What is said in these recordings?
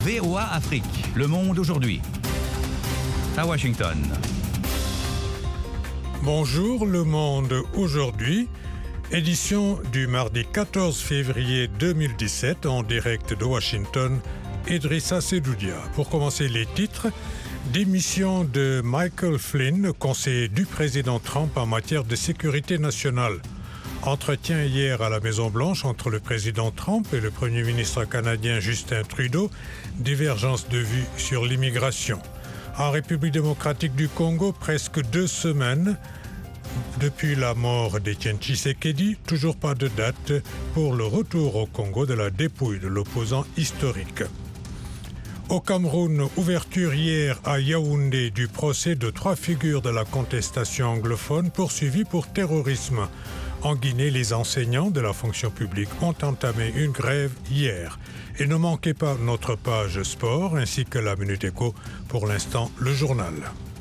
VOA Afrique, le monde aujourd'hui. À Washington. Bonjour le monde aujourd'hui, édition du mardi 14 février 2017 en direct de Washington, Idrissa Sedoudia. Pour commencer les titres, démission de Michael Flynn, conseiller du président Trump en matière de sécurité nationale. Entretien hier à la Maison-Blanche entre le président Trump et le premier ministre canadien Justin Trudeau, divergence de vues sur l'immigration. En République démocratique du Congo, presque 2 semaines depuis la mort d'Étienne Tshisekedi, toujours pas de date pour le retour au Congo de la dépouille de l'opposant historique. Au Cameroun, ouverture hier à Yaoundé du procès de 3 figures de la contestation anglophone poursuivies pour terrorisme. En Guinée, les enseignants de la fonction publique ont entamé une grève hier. Et ne manquez pas notre page sport ainsi que la Minute Éco. Pour l'instant, le journal.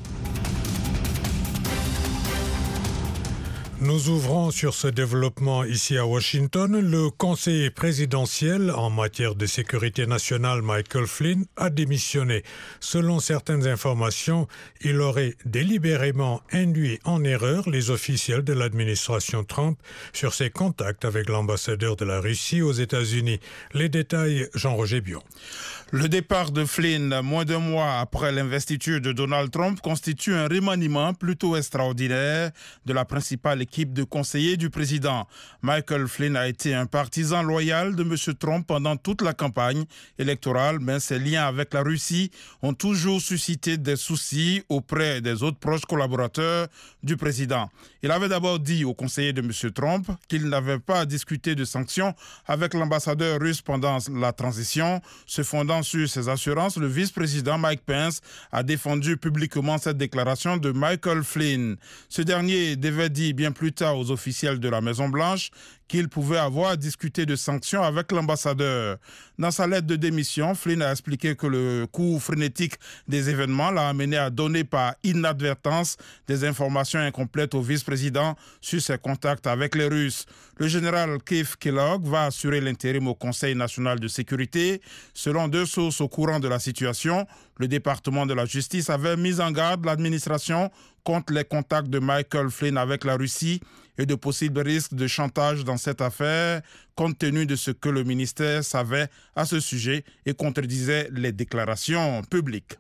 Nous ouvrons sur ce développement ici à Washington. Le conseiller présidentiel en matière de sécurité nationale, Michael Flynn, a démissionné. Selon certaines informations, il aurait délibérément induit en erreur les officiels de l'administration Trump sur ses contacts avec l'ambassadeur de la Russie aux États-Unis. Les détails, Jean-Roger Bion. Le départ de Flynn, moins d'un mois après l'investiture de Donald Trump, constitue un remaniement plutôt extraordinaire de la principale équipe de conseillers du président. Michael Flynn a été un partisan loyal de M. Trump pendant toute la campagne électorale, mais ses liens avec la Russie ont toujours suscité des soucis auprès des autres proches collaborateurs du président. Il avait d'abord dit aux conseillers de M. Trump qu'il n'avait pas discuté de sanctions avec l'ambassadeur russe pendant la transition. Se fondant sur ses assurances, le vice-président Mike Pence a défendu publiquement cette déclaration de Michael Flynn. Ce dernier devait dire bien plus tard aux officiels de la Maison-Blanche qu'il pouvait avoir discuté de sanctions avec l'ambassadeur. Dans sa lettre de démission, Flynn a expliqué que le cours frénétique des événements l'a amené à donner par inadvertance des informations incomplètes au vice-président sur ses contacts avec les Russes. Le général Keith Kellogg va assurer l'intérim au Conseil national de sécurité. Selon 2 sources au courant de la situation, le département de la justice avait mis en garde l'administration contre les contacts de Michael Flynn avec la Russie et de possibles risques de chantage dans cette affaire, compte tenu de ce que le ministère savait à ce sujet et contredisait les déclarations publiques.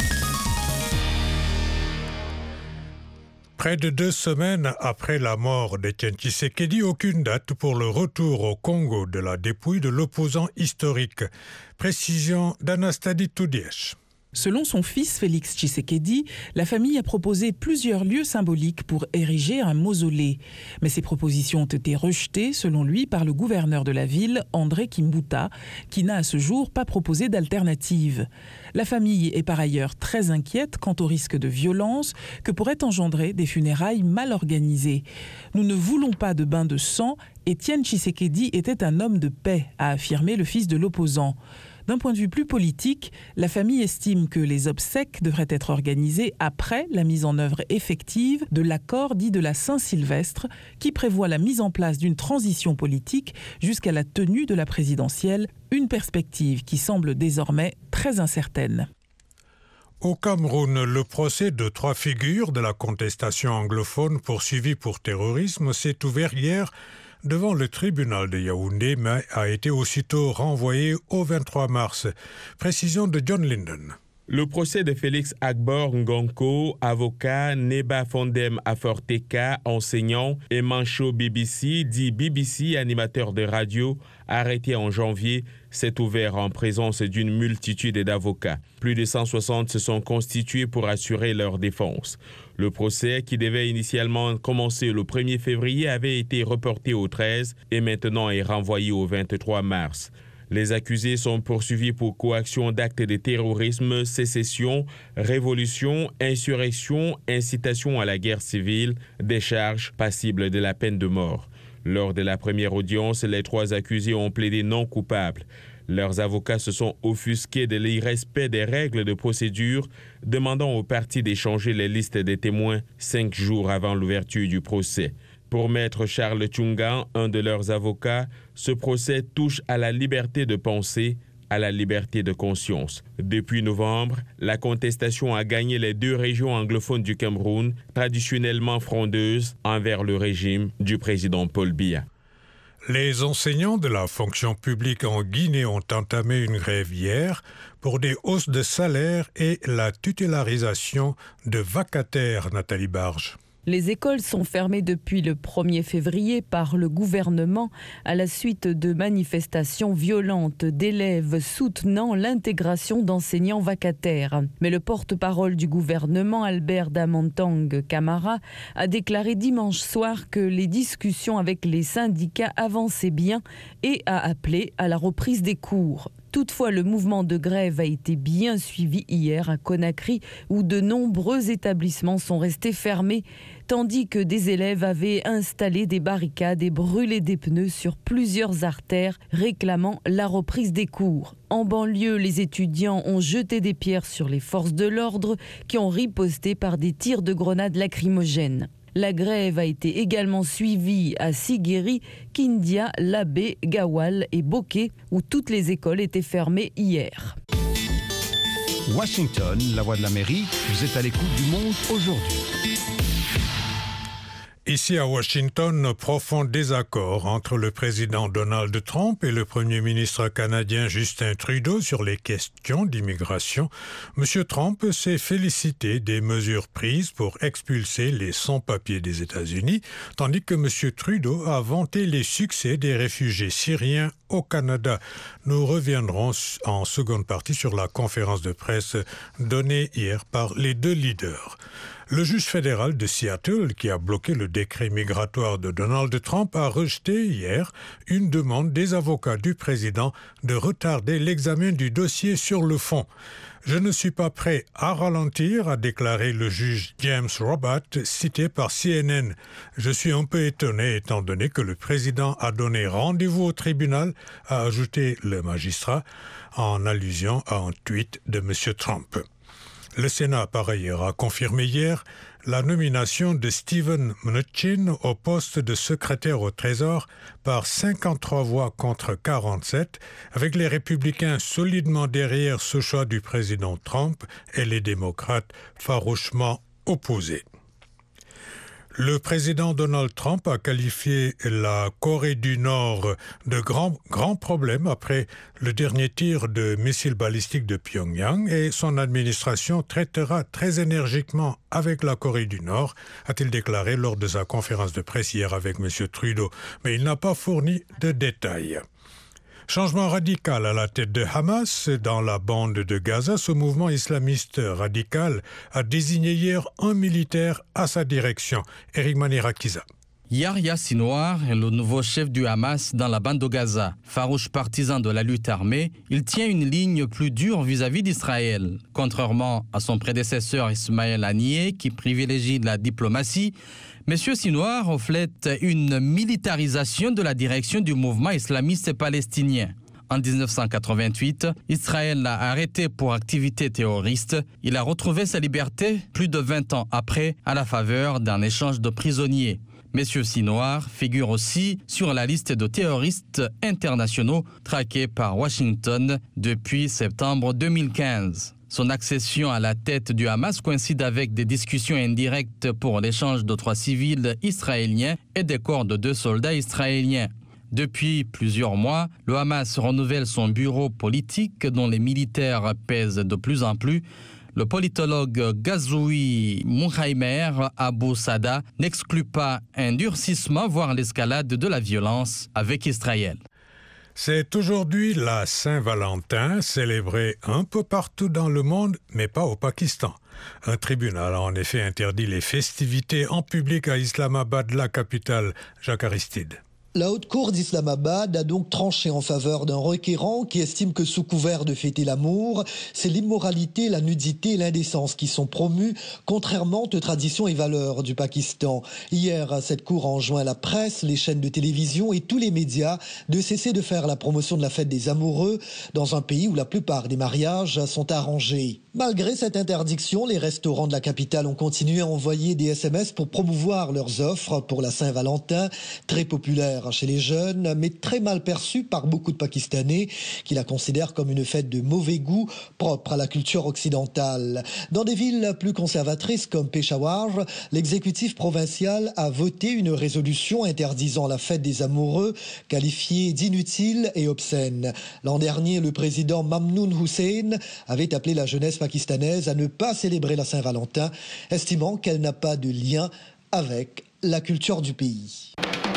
Près de 2 semaines après la mort d'Étienne Tshisekedi, aucune date pour le retour au Congo de la dépouille de l'opposant historique. Précision d'Anastadi Toudièche. Selon son fils Félix Tshisekedi, la famille a proposé plusieurs lieux symboliques pour ériger un mausolée. Mais ces propositions ont été rejetées, selon lui, par le gouverneur de la ville, André Kimbuta, qui n'a à ce jour pas proposé d'alternative. La famille est par ailleurs très inquiète quant au risque de violence que pourraient engendrer des funérailles mal organisées. Nous ne voulons pas de bain de sang. Étienne Tshisekedi était un homme de paix, a affirmé le fils de l'opposant. D'un point de vue plus politique, la famille estime que les obsèques devraient être organisées après la mise en œuvre effective de l'accord dit de la Saint-Sylvestre, qui prévoit la mise en place d'une transition politique jusqu'à la tenue de la présidentielle, une perspective qui semble désormais très incertaine. Au Cameroun, le procès de 3 figures de la contestation anglophone poursuivies pour terrorisme s'est ouvert hier devant le tribunal de Yaoundé, mais a été aussitôt renvoyé au 23 mars. Précision de John Linden. Le procès de Félix Agbor Ngonko, avocat, Neba Fondem Aforteka, enseignant, et Mancho BBC, dit BBC, animateur de radio, arrêté en janvier, s'est ouvert en présence d'une multitude d'avocats. Plus de 160 se sont constitués pour assurer leur défense. Le procès, qui devait initialement commencer le 1er février, avait été reporté au 13 et maintenant est renvoyé au 23 mars. Les accusés sont poursuivis pour coaction d'actes de terrorisme, sécession, révolution, insurrection, incitation à la guerre civile, des charges passibles de la peine de mort. Lors de la première audience, les 3 accusés ont plaidé non coupables. Leurs avocats se sont offusqués de l'irrespect des règles de procédure, demandant aux parties d'échanger les listes des témoins 5 jours avant l'ouverture du procès. Pour maître Charles Tchungan, un de leurs avocats, ce procès touche à la liberté de penser, à la liberté de conscience. Depuis novembre, la contestation a gagné les 2 régions anglophones du Cameroun, traditionnellement frondeuses envers le régime du président Paul Biya. Les enseignants de la fonction publique en Guinée ont entamé une grève hier pour des hausses de salaire et la tutélarisation de vacataires, Nathalie Barge. Les écoles sont fermées depuis le 1er février par le gouvernement à la suite de manifestations violentes d'élèves soutenant l'intégration d'enseignants vacataires. Mais le porte-parole du gouvernement, Albert Damantang Camara, a déclaré dimanche soir que les discussions avec les syndicats avançaient bien et a appelé à la reprise des cours. Toutefois, le mouvement de grève a été bien suivi hier à Conakry, où de nombreux établissements sont restés fermés, tandis que des élèves avaient installé des barricades et brûlé des pneus sur plusieurs artères, réclamant la reprise des cours. En banlieue, les étudiants ont jeté des pierres sur les forces de l'ordre, qui ont riposté par des tirs de grenades lacrymogènes. La grève a été également suivie à Siguiri, Kindia, Labé, Gawal et Boké, où toutes les écoles étaient fermées hier. Washington, la voix de l'Amérique, vous êtes à l'écoute du monde aujourd'hui. Ici à Washington, profond désaccord entre le président Donald Trump et le premier ministre canadien Justin Trudeau sur les questions d'immigration. M. Trump s'est félicité des mesures prises pour expulser les sans-papiers des États-Unis, tandis que M. Trudeau a vanté les succès des réfugiés syriens au Canada. Nous reviendrons en seconde partie sur la conférence de presse donnée hier par les 2 leaders. Le juge fédéral de Seattle, qui a bloqué le décret migratoire de Donald Trump, a rejeté hier une demande des avocats du président de retarder l'examen du dossier sur le fond. Je ne suis pas prêt à ralentir, a déclaré le juge James Robat, cité par CNN. Je suis un peu étonné étant donné que le président a donné rendez-vous au tribunal, a ajouté le magistrat, en allusion à un tweet de M. Trump. Le Sénat, par ailleurs, a confirmé hier la nomination de Steven Mnuchin au poste de secrétaire au Trésor par 53 voix contre 47, avec les républicains solidement derrière ce choix du président Trump et les démocrates farouchement opposés. Le président Donald Trump a qualifié la Corée du Nord de grand problème après le dernier tir de missiles balistiques de Pyongyang et son administration traitera très énergiquement avec la Corée du Nord, a-t-il déclaré lors de sa conférence de presse hier avec M. Trudeau, mais il n'a pas fourni de détails. Changement radical à la tête de Hamas dans la bande de Gaza. Ce mouvement islamiste radical a désigné hier un militaire à sa direction, Eric Manirakiza. Yahya Sinwar est le nouveau chef du Hamas dans la bande de Gaza. Farouche partisan de la lutte armée, il tient une ligne plus dure vis-à-vis d'Israël. Contrairement à son prédécesseur Ismaël Haniyeh, qui privilégie la diplomatie, M. Sinwar reflète une militarisation de la direction du mouvement islamiste palestinien. En 1988, Israël l'a arrêté pour activité terroriste. Il a retrouvé sa liberté plus de 20 ans après, à la faveur d'un échange de prisonniers. M. Sinwar figure aussi sur la liste de terroristes internationaux traqués par Washington depuis septembre 2015. Son accession à la tête du Hamas coïncide avec des discussions indirectes pour l'échange de 3 civils israéliens et des corps de 2 soldats israéliens. Depuis plusieurs mois, le Hamas renouvelle son bureau politique dont les militaires pèsent de plus en plus. Le politologue Ghazoui Mouhaimer Abou Sada n'exclut pas un durcissement, voire l'escalade de la violence avec Israël. C'est aujourd'hui la Saint-Valentin, célébrée un peu partout dans le monde, mais pas au Pakistan. Un tribunal a en effet interdit les festivités en public à Islamabad, la capitale. Jacques Aristide. La Haute Cour d'Islamabad a donc tranché en faveur d'un requérant qui estime que sous couvert de fêter l'amour, c'est l'immoralité, la nudité et l'indécence qui sont promues, contrairement aux traditions et valeurs du Pakistan. Hier, cette Cour a enjoint la presse, les chaînes de télévision et tous les médias de cesser de faire la promotion de la fête des amoureux dans un pays où la plupart des mariages sont arrangés. Malgré cette interdiction, les restaurants de la capitale ont continué à envoyer des SMS pour promouvoir leurs offres pour la Saint-Valentin, très populaire chez les jeunes, mais très mal perçue par beaucoup de Pakistanais qui la considèrent comme une fête de mauvais goût propre à la culture occidentale. Dans des villes plus conservatrices comme Peshawar, l'exécutif provincial a voté une résolution interdisant la fête des amoureux, qualifiée d'inutile et obscène. L'an dernier, le président Mamnoun Hussein avait appelé la jeunesse pakistanaise à ne pas célébrer la Saint-Valentin, estimant qu'elle n'a pas de lien avec la culture du pays.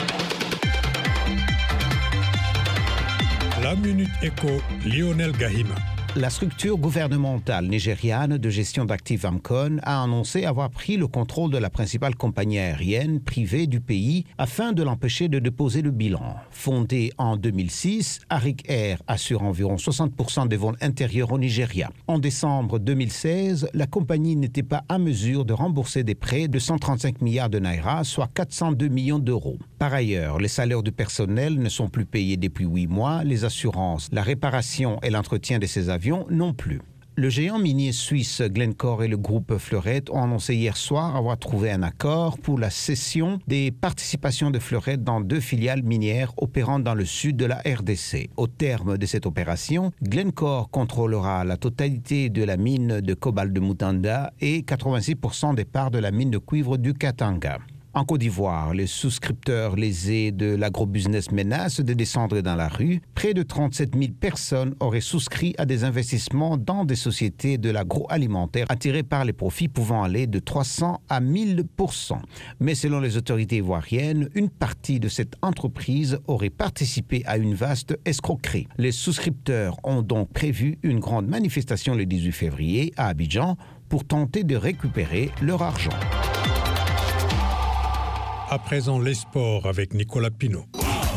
La Minute Éco, Lionel Gahima. La structure gouvernementale nigériane de gestion d'actifs Amcon a annoncé avoir pris le contrôle de la principale compagnie aérienne privée du pays afin de l'empêcher de déposer le bilan. Fondée en 2006, Arik Air assure environ 60% des vols intérieurs au Nigeria. En décembre 2016, la compagnie n'était pas à mesure de rembourser des prêts de 135 milliards de naira, soit 402 millions d'euros. Par ailleurs, les salaires du personnel ne sont plus payés depuis 8 mois, les assurances, la réparation et l'entretien de ces avions non plus. Le géant minier suisse Glencore et le groupe Fleurette ont annoncé hier soir avoir trouvé un accord pour la cession des participations de Fleurette dans 2 filiales minières opérant dans le sud de la RDC. Au terme de cette opération, Glencore contrôlera la totalité de la mine de cobalt de Mutanda et 86% des parts de la mine de cuivre du Katanga. En Côte d'Ivoire, les souscripteurs lésés de l'agrobusiness menacent de descendre dans la rue. Près de 37 000 personnes auraient souscrit à des investissements dans des sociétés de l'agroalimentaire attirées par les profits pouvant aller de 300 à 1000%. Mais selon les autorités ivoiriennes, une partie de cette entreprise aurait participé à une vaste escroquerie. Les souscripteurs ont donc prévu une grande manifestation le 18 février à Abidjan pour tenter de récupérer leur argent. À présent, les sports avec Nicolas Pinault.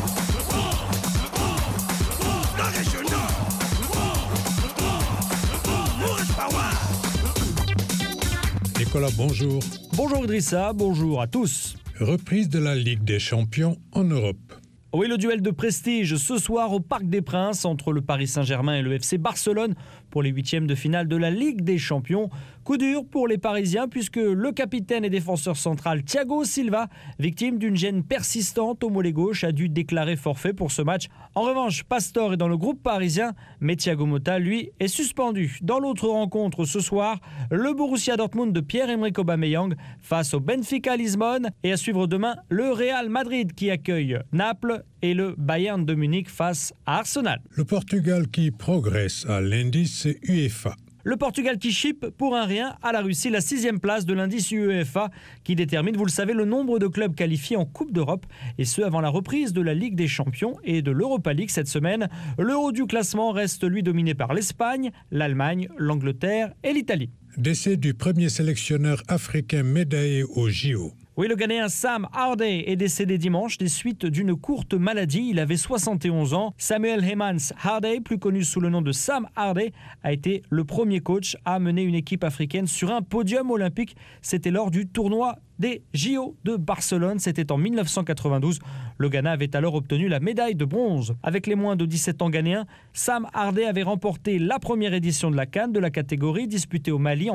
Nicolas, bonjour. Bonjour Idrissa, bonjour à tous. Reprise de la Ligue des champions en Europe. Oui, le duel de prestige ce soir au Parc des Princes entre le Paris Saint-Germain et le FC Barcelone pour les 8e de finale de la Ligue des champions. Coup dur pour les Parisiens puisque le capitaine et défenseur central Thiago Silva, victime d'une gêne persistante au mollet gauche, a dû déclarer forfait pour ce match. En revanche, Pastore est dans le groupe parisien, mais Thiago Motta, lui, est suspendu. Dans l'autre rencontre ce soir, le Borussia Dortmund de Pierre-Emerick Aubameyang face au Benfica Lisbonne et à suivre demain le Real Madrid qui accueille Naples et le Bayern de Munich face à Arsenal. Le Portugal qui progresse à l'indice UEFA. Le Portugal qui chipe pour un rien à la Russie, la 6e place de l'indice UEFA qui détermine, vous le savez, le nombre de clubs qualifiés en Coupe d'Europe et ce avant la reprise de la Ligue des Champions et de l'Europa League cette semaine. Le haut du classement reste lui dominé par l'Espagne, l'Allemagne, l'Angleterre et l'Italie. Décès du premier sélectionneur africain médaillé au JO. Oui, le Ghanéen Sam Hardey est décédé dimanche des suites d'une courte maladie. Il avait 71 ans. Samuel Hemans Hardey, plus connu sous le nom de Sam Hardey, a été le premier coach à mener une équipe africaine sur un podium olympique. C'était lors du tournoi des JO de Barcelone. C'était en 1992. Le Ghana avait alors obtenu la médaille de bronze. Avec les moins de 17 ans ghanéens, Sam Hardey avait remporté la première édition de la CAN de la catégorie disputée au Mali en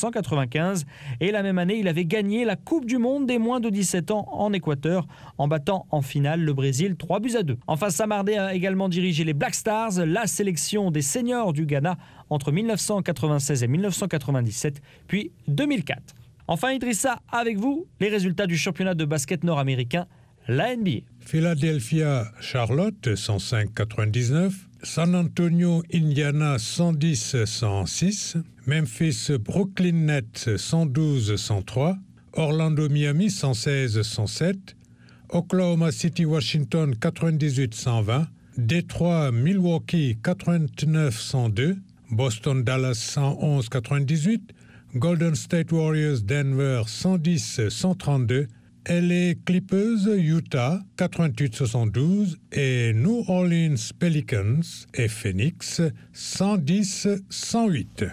1995. Et la même année, il avait gagné la Coupe du Monde des moins de 17 ans en Équateur en battant en finale le Brésil 3-2. Enfin, Sam Hardey a également dirigé les Black Stars, la sélection des seniors du Ghana entre 1996 et 1997, puis 2004. Enfin, Idrissa, avec vous, les résultats du championnat de basket nord-américain, la NBA. Philadelphia, Charlotte, 105-99. San Antonio, Indiana, 110-106. Memphis, Brooklyn Nets, 112-103. Orlando, Miami, 116-107. Oklahoma City, Washington, 98-120. Détroit, Milwaukee, 89-102. Boston, Dallas, 111-98. Golden State Warriors, Denver, 110-132. LA Clippers, Utah, 88-72. Et New Orleans Pelicans et Phoenix, 110-108.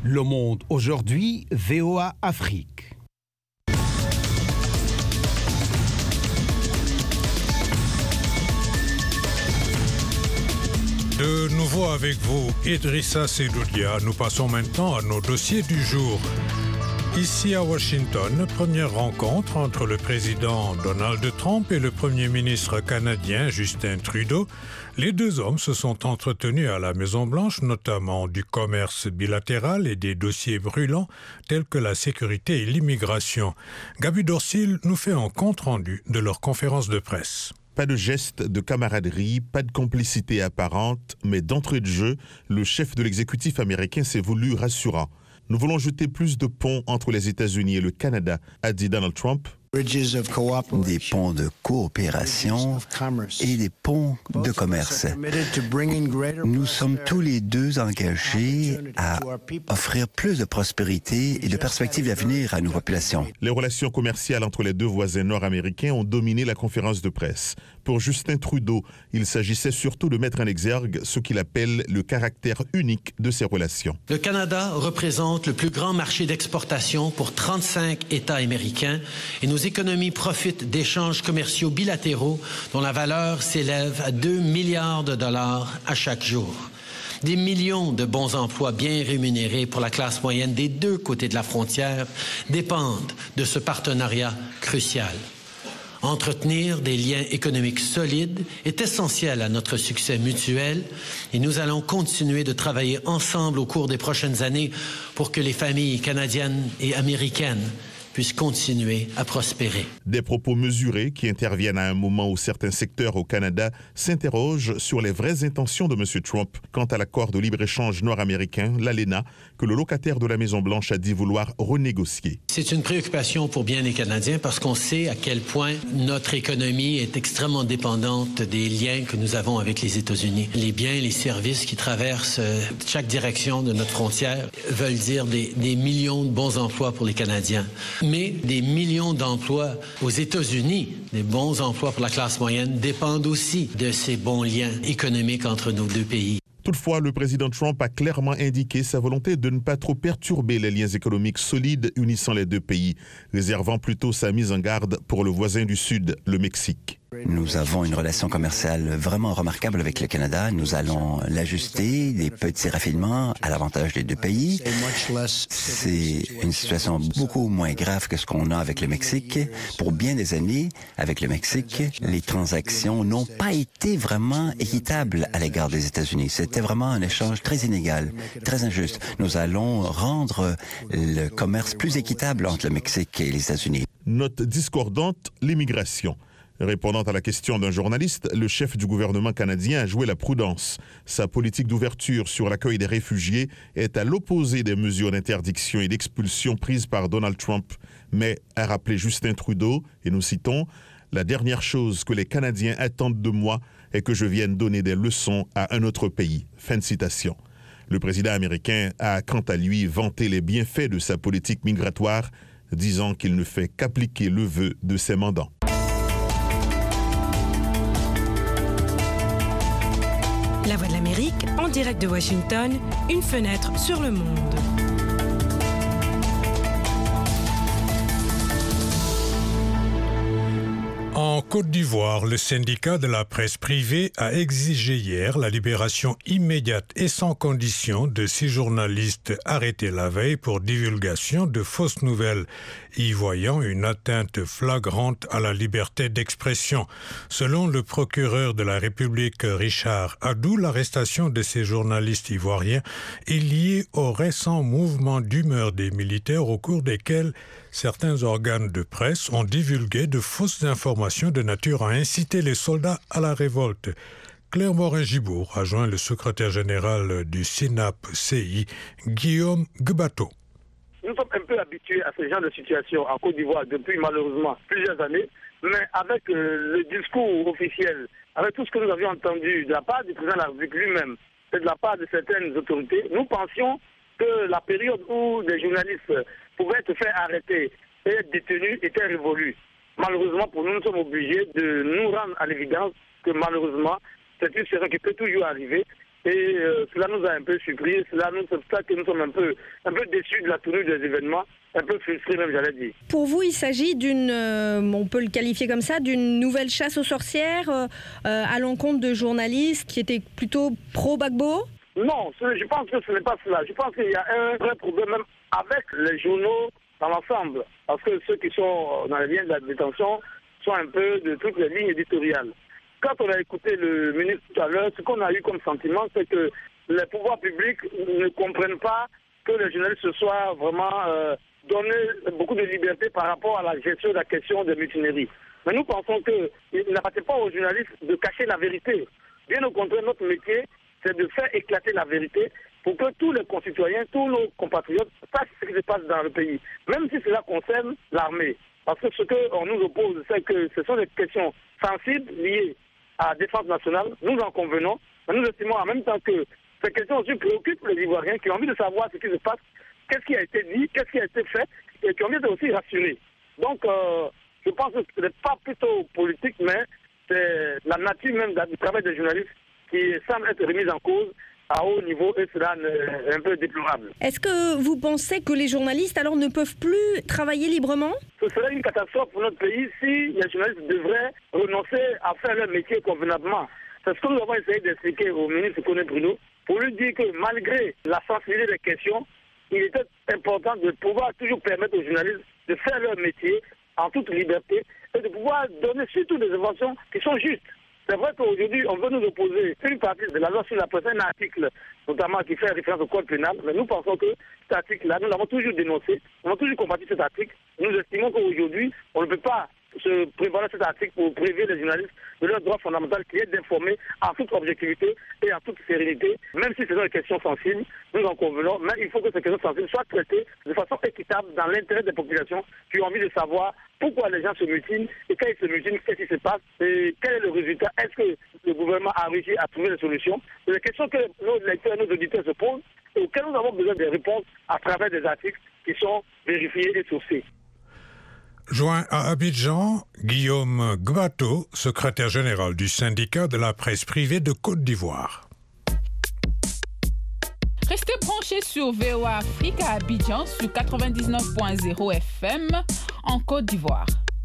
Le Monde aujourd'hui, VOA Afrique. De nouveau avec vous, Idrissa Seloudia. Nous passons maintenant à nos dossiers du jour. Ici à Washington, première rencontre entre le président Donald Trump et le premier ministre canadien Justin Trudeau. Les deux hommes se sont entretenus à la Maison-Blanche, notamment du commerce bilatéral et des dossiers brûlants tels que la sécurité et l'immigration. Gabi Dorsil nous fait un compte-rendu de leur conférence de presse. Pas de geste de camaraderie, pas de complicité apparente, mais d'entrée de jeu, le chef de l'exécutif américain s'est voulu rassurant. Nous voulons jeter plus de ponts entre les États-Unis et le Canada, a dit Donald Trump. Des ponts de coopération et des ponts de commerce. Nous sommes tous les deux engagés à offrir plus de prospérité et de perspectives d'avenir à nos populations. Les relations commerciales entre les deux voisins nord-américains ont dominé la conférence de presse. Pour Justin Trudeau, il s'agissait surtout de mettre en exergue ce qu'il appelle le caractère unique de ces relations. Le Canada représente le plus grand marché d'exportation pour 35 États américains et nos économies profitent d'échanges commerciaux bilatéraux dont la valeur s'élève à 2 milliards de dollars à chaque jour. Des millions de bons emplois bien rémunérés pour la classe moyenne des deux côtés de la frontière dépendent de ce partenariat crucial. Entretenir des liens économiques solides est essentiel à notre succès mutuel et nous allons continuer de travailler ensemble au cours des prochaines années pour que les familles canadiennes et américaines puissent continuer à prospérer. Des propos mesurés qui interviennent à un moment où certains secteurs au Canada s'interrogent sur les vraies intentions de M. Trump quant à l'accord de libre-échange nord-américain, l'ALENA, que le locataire de la Maison-Blanche a dit vouloir renégocier. C'est une préoccupation pour bien les Canadiens parce qu'on sait à quel point notre économie est extrêmement dépendante des liens que nous avons avec les États-Unis. Les biens et les services qui traversent chaque direction de notre frontière veulent dire des millions de bons emplois pour les Canadiens. Mais des millions d'emplois aux États-Unis, des bons emplois pour la classe moyenne, dépendent aussi de ces bons liens économiques entre nos deux pays. Toutefois, le président Trump a clairement indiqué sa volonté de ne pas trop perturber les liens économiques solides unissant les deux pays, réservant plutôt sa mise en garde pour le voisin du Sud, le Mexique. Nous avons une relation commerciale vraiment remarquable avec le Canada. Nous allons l'ajuster, des petits raffinements à l'avantage des deux pays. C'est une situation beaucoup moins grave que ce qu'on a avec le Mexique. Pour bien des années, avec le Mexique, les transactions n'ont pas été vraiment équitables à l'égard des États-Unis. C'était vraiment un échange très inégal, très injuste. Nous allons rendre le commerce plus équitable entre le Mexique et les États-Unis. Note discordante, l'immigration. Répondant à la question d'un journaliste, le chef du gouvernement canadien a joué la prudence. Sa politique d'ouverture sur l'accueil des réfugiés est à l'opposé des mesures d'interdiction et d'expulsion prises par Donald Trump. Mais, a rappelé Justin Trudeau, et nous citons, « La dernière chose que les Canadiens attendent de moi est que je vienne donner des leçons à un autre pays. » Fin de citation. Le président américain a, quant à lui, vanté les bienfaits de sa politique migratoire, disant qu'il ne fait qu'appliquer le vœu de ses mandants. La Voix de l'Amérique, en direct de Washington, une fenêtre sur le monde. En Côte d'Ivoire, le syndicat de la presse privée a exigé hier la libération immédiate et sans condition de 6 journalistes arrêtés la veille pour divulgation de fausses nouvelles, y voyant une atteinte flagrante à la liberté d'expression. Selon le procureur de la République Richard Adou, l'arrestation de ces journalistes ivoiriens est liée au récent mouvement d'humeur des militaires au cours desquels certains organes de presse ont divulgué de fausses informations de nature à inciter les soldats à la révolte. Claire Morin-Gibourg a joint le secrétaire général du SINAP-CI, Guillaume Gubato. Nous sommes un peu habitués à ce genre de situation en Côte d'Ivoire depuis malheureusement plusieurs années, mais avec le discours officiel, avec tout ce que nous avions entendu de la part du président de la République lui-même et de la part de certaines autorités, nous pensions que la période où des journalistes pouvaient se faire arrêter et être détenus était révolue. Malheureusement, pour nous, nous sommes obligés de nous rendre à l'évidence que malheureusement, c'est une situation qui peut toujours arriver Et cela nous a un peu surpris, c'est pour ça que nous sommes un peu déçus de la tenue des événements, un peu frustrés même, j'allais dire. Pour vous, il s'agit d'une, on peut le qualifier comme ça, d'une nouvelle chasse aux sorcières à l'encontre de journalistes qui étaient plutôt pro-Gbagbo ? Non, je pense que ce n'est pas cela. Je pense qu'il y a un vrai problème même avec les journaux dans l'ensemble. Parce que ceux qui sont dans les liens de la détention sont un peu de toutes les lignes éditoriales. Quand on a écouté le ministre tout à l'heure, ce qu'on a eu comme sentiment, c'est que les pouvoirs publics ne comprennent pas que les journalistes se soient vraiment donné beaucoup de liberté par rapport à la gestion de la question des mutineries. Mais nous pensons qu'il n'appartient pas aux journalistes de cacher la vérité. Bien au contraire, notre métier, c'est de faire éclater la vérité pour que tous les concitoyens, tous nos compatriotes sachent ce qui se passe dans le pays, même si cela concerne l'armée. Parce que ce qu'on nous oppose, c'est que ce sont des questions sensibles liées à la défense nationale, nous en convenons, mais nous estimons en même temps que ces questions aussi préoccupent les Ivoiriens qui ont envie de savoir ce qui se passe, qu'est-ce qui a été dit, qu'est-ce qui a été fait, et qui ont envie de aussi rassurer. Donc, je pense que ce n'est pas plutôt politique, mais c'est la nature même du travail des journalistes qui semble être remise en cause à haut niveau, et cela est un peu déplorable. Est-ce que vous pensez que les journalistes alors ne peuvent plus travailler librement ? Ce serait une catastrophe pour notre pays si les journalistes devraient renoncer à faire leur métier convenablement. C'est ce que nous avons essayé d'expliquer au ministre Koné Bruno, pour lui dire que malgré la sensibilité des questions, il était important de pouvoir toujours permettre aux journalistes de faire leur métier en toute liberté et de pouvoir donner surtout des informations qui sont justes. C'est vrai qu'aujourd'hui, on veut nous opposer une partie de la loi sur la presse, un article notamment qui fait référence au code pénal, mais nous pensons que cet article-là, nous l'avons toujours dénoncé, on a toujours combattu cet article. Nous estimons qu'aujourd'hui, on ne peut pas se prévaloir cet article pour priver les journalistes de leur droit fondamental qui est d'informer en toute objectivité et en toute sérénité, même si ce sont des questions sensibles, nous en convenons, mais il faut que ces questions sensibles soient traitées de façon équitable dans l'intérêt des populations qui ont envie de savoir pourquoi les gens se mutinent et quand ils se mutinent, qu'est-ce qui se passe et quel est le résultat. Est-ce que le gouvernement a réussi à trouver des solutions? C'est des questions que nos lecteurs, nos auditeurs se posent et auxquelles nous avons besoin de réponses à travers des articles qui sont vérifiés et sourcés. Joint à Abidjan, Guillaume Gbato, secrétaire général du syndicat de la presse privée de Côte d'Ivoire. Restez branchés sur VOA Afrique à Abidjan sur 99.0 FM en Côte d'Ivoire.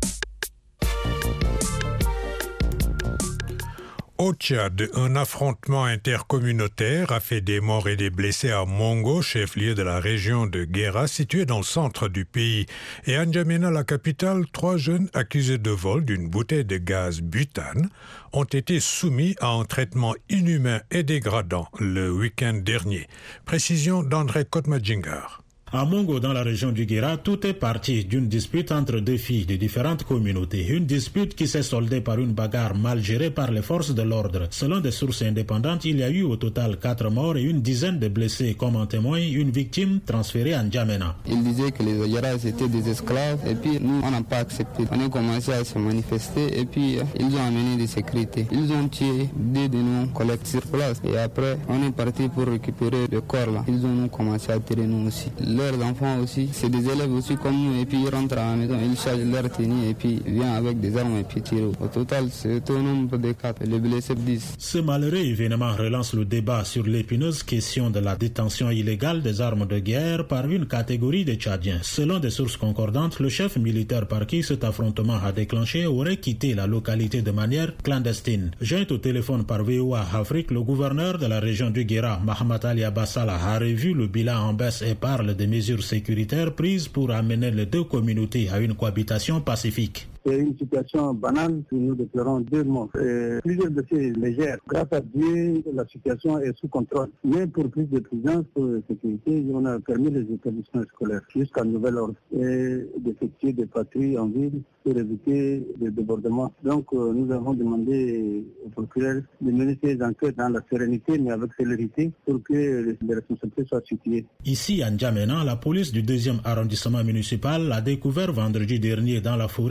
Au Tchad, un affrontement intercommunautaire a fait des morts et des blessés à Mongo, chef-lieu de la région de Guéra, située dans le centre du pays. Et à N'Djamena, la capitale, 3 jeunes accusés de vol d'une bouteille de gaz butane ont été soumis à un traitement inhumain et dégradant le week-end dernier. Précision d'André Kotmadjingar. À Mongo, dans la région du Guéra, tout est parti d'une dispute entre deux filles de différentes communautés. Une dispute qui s'est soldée par une bagarre mal gérée par les forces de l'ordre. Selon des sources indépendantes, il y a eu au total 4 morts et une dizaine de blessés. Comme en témoigne une victime transférée à N'Djamena. Ils disaient que les Oyaras étaient des esclaves et puis nous, on n'a pas accepté. On a commencé à se manifester et puis ils ont amené des sécurités. Ils ont tué 2 de nos collègues sur place et après, on est parti pour récupérer le corps là. Ils ont commencé à tirer nous aussi. Leurs enfants aussi, c'est des élèves aussi comme nous et puis ils rentrent à la maison, ils chargent leur tenue et puis viennent avec des armes et puis tirent. Au total, c'est au nombre de 4, les blessés 10. Ce malheureux événement relance le débat sur l'épineuse question de la détention illégale des armes de guerre par une catégorie de Tchadiens. Selon des sources concordantes, le chef militaire par qui cet affrontement a déclenché aurait quitté la localité de manière clandestine. Joint au téléphone par VOA Afrique, le gouverneur de la région du Guéra, Mahamat Ali Abassala, a revu le bilan en baisse et parle des mesures sécuritaires prises pour amener les deux communautés à une cohabitation pacifique. C'est une situation banale que nous déplorons 2 morts. Plusieurs dossiers légers. Grâce à Dieu, la situation est sous contrôle. Mais pour plus de prudence, pour la sécurité, on a permis les établissements scolaires jusqu'à nouvel ordre et d'effectuer des patrouilles en ville pour éviter des débordements. Donc nous avons demandé au procureur de mener ces enquêtes dans la sérénité mais avec célérité pour que les responsabilités soient situées. Ici à N'Djamena, la police du 2e arrondissement municipal a découvert vendredi dernier dans la forêt 6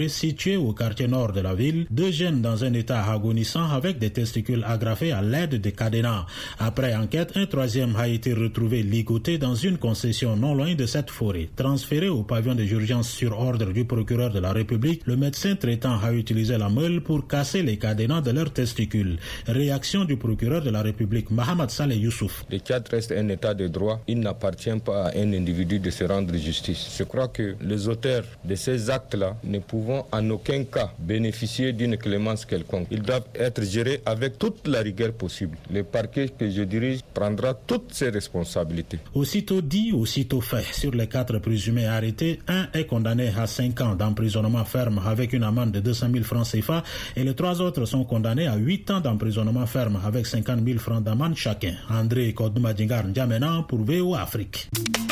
tués au quartier nord de la ville, 2 jeunes dans un état agonissant avec des testicules agrafés à l'aide de cadenas. Après enquête, un 3e a été retrouvé ligoté dans une concession non loin de cette forêt. Transféré au pavillon des urgences sur ordre du procureur de la République, le médecin traitant a utilisé la meule pour casser les cadenas de leurs testicules. Réaction du procureur de la République, Mohamed Saleh Youssouf. Le Tchad reste un état de droit. Il n'appartient pas à un individu de se rendre justice. Je crois que les auteurs de ces actes-là ne pouvons en aucun cas bénéficier d'une clémence quelconque. Ils doivent être gérés avec toute la rigueur possible. Le parquet que je dirige prendra toutes ses responsabilités. Aussitôt dit, aussitôt fait. Sur les 4 présumés arrêtés, un est condamné à 5 ans d'emprisonnement ferme avec une amende de 200 000 francs CFA et les 3 autres sont condamnés à 8 ans d'emprisonnement ferme avec 50 000 francs d'amende chacun. André Kodoumadingar N'Djamena pour VOA Afrique.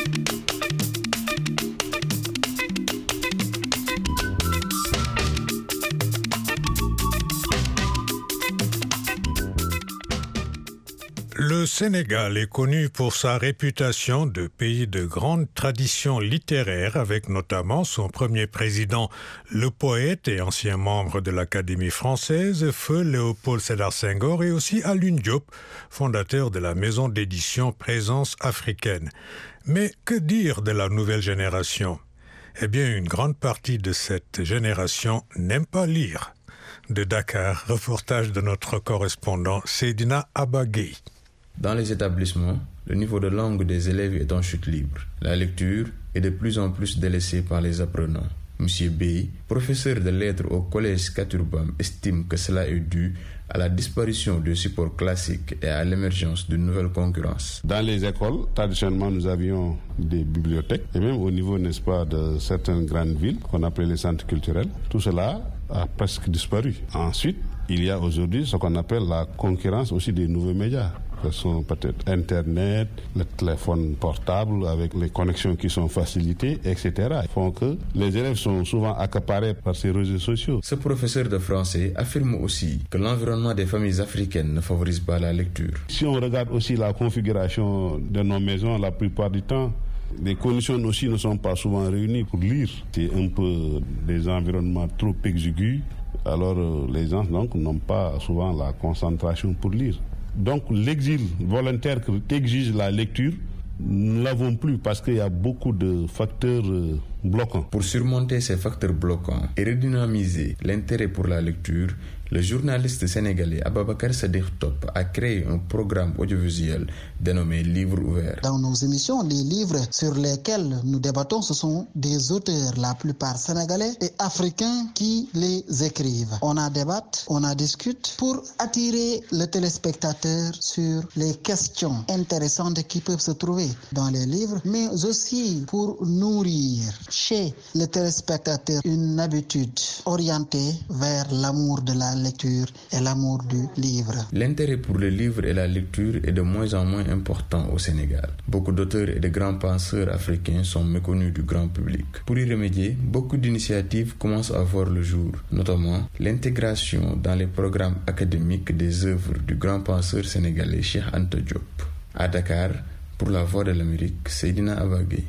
Le Sénégal est connu pour sa réputation de pays de grande tradition littéraire, avec notamment son premier président, le poète et ancien membre de l'Académie française, Feu Léopold Sédar Senghor, et aussi Alioune Diop, fondateur de la maison d'édition Présence africaine. Mais que dire de la nouvelle génération ? Eh bien, une grande partie de cette génération n'aime pas lire. De Dakar, reportage de notre correspondant Seydina Abagui. Dans les établissements, le niveau de langue des élèves est en chute libre. La lecture est de plus en plus délaissée par les apprenants. M. Bey, professeur de lettres au collège Katurbam, estime que cela est dû à la disparition du support classique et à l'émergence d'une nouvelle concurrence. Dans les écoles, traditionnellement, nous avions des bibliothèques, et même au niveau, n'est-ce pas, de certaines grandes villes qu'on appelait les centres culturels. Tout cela a presque disparu. Ensuite, il y a aujourd'hui ce qu'on appelle la concurrence aussi des nouveaux médias. Ce sont peut-être Internet, le téléphone portable avec les connexions qui sont facilitées, etc. Ils font que les élèves sont souvent accaparés par ces réseaux sociaux. Ce professeur de français affirme aussi que l'environnement des familles africaines ne favorise pas la lecture. Si on regarde aussi la configuration de nos maisons, la plupart du temps, les conditions aussi ne sont pas souvent réunies pour lire. C'est un peu des environnements trop exigus. Alors les gens donc n'ont pas souvent la concentration pour lire. Donc l'exil volontaire qu'exige la lecture, nous ne l'avons plus parce qu'il y a beaucoup de facteurs bloquants. Pour surmonter ces facteurs bloquants et redynamiser l'intérêt pour la lecture, le journaliste sénégalais Ababakar Sadikh Top a créé un programme audiovisuel dénommé Livre ouvert. Dans nos émissions, les livres sur lesquels nous débattons, ce sont des auteurs, la plupart sénégalais et africains, qui les écrivent. On en débatte, on en discute pour attirer le téléspectateur sur les questions intéressantes qui peuvent se trouver dans les livres, mais aussi pour nourrir chez le téléspectateur une habitude orientée vers l'amour de la lecture et l'amour du livre. L'intérêt pour le livre et la lecture est de moins en moins important au Sénégal. Beaucoup d'auteurs et de grands penseurs africains sont méconnus du grand public. Pour y remédier, beaucoup d'initiatives commencent à voir le jour, notamment l'intégration dans les programmes académiques des œuvres du grand penseur sénégalais Cheikh Anta Diop. À Dakar, pour la Voix de l'Amérique, Seydina Abagui.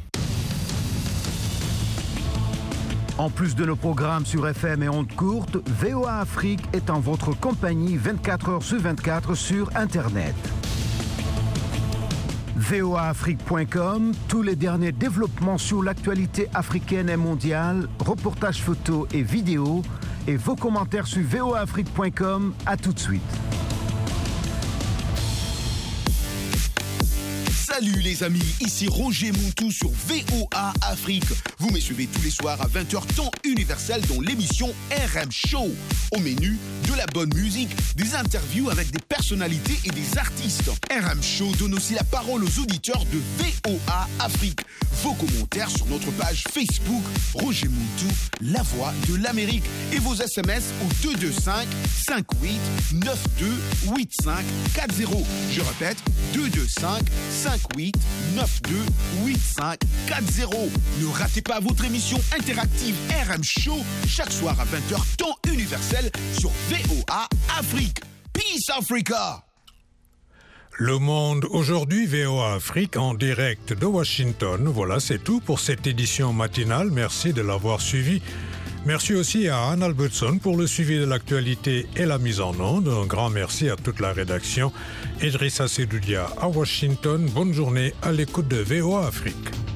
En plus de nos programmes sur FM et ondes courtes, VOA Afrique est en votre compagnie 24 heures sur 24 sur Internet. voaafrique.com, tous les derniers développements sur l'actualité africaine et mondiale, reportages photos et vidéos, et vos commentaires sur voaafrique.com. À tout de suite. Salut les amis, ici Roger Montou sur VOA Afrique. Vous me suivez tous les soirs à 20h temps universel dans l'émission RM Show. Au menu, de la bonne musique, des interviews avec des personnalités et des artistes. RM Show donne aussi la parole aux auditeurs de VOA Afrique. Vos commentaires sur notre page Facebook Roger Montou, la voix de l'Amérique. Et vos SMS au 225 58 92 85 40. Je répète, 225 58 92 85 40. Ne ratez pas votre émission interactive RM Show chaque soir à 20h temps universel sur VOA Afrique. Peace Africa! Le Monde aujourd'hui, VOA Afrique en direct de Washington. Voilà, c'est tout pour cette édition matinale. Merci de l'avoir suivi. Merci aussi à Anne Albertson pour le suivi de l'actualité et la mise en onde. Un grand merci à toute la rédaction. Idrissa Sedoudia à Washington. Bonne journée à l'écoute de VOA Afrique.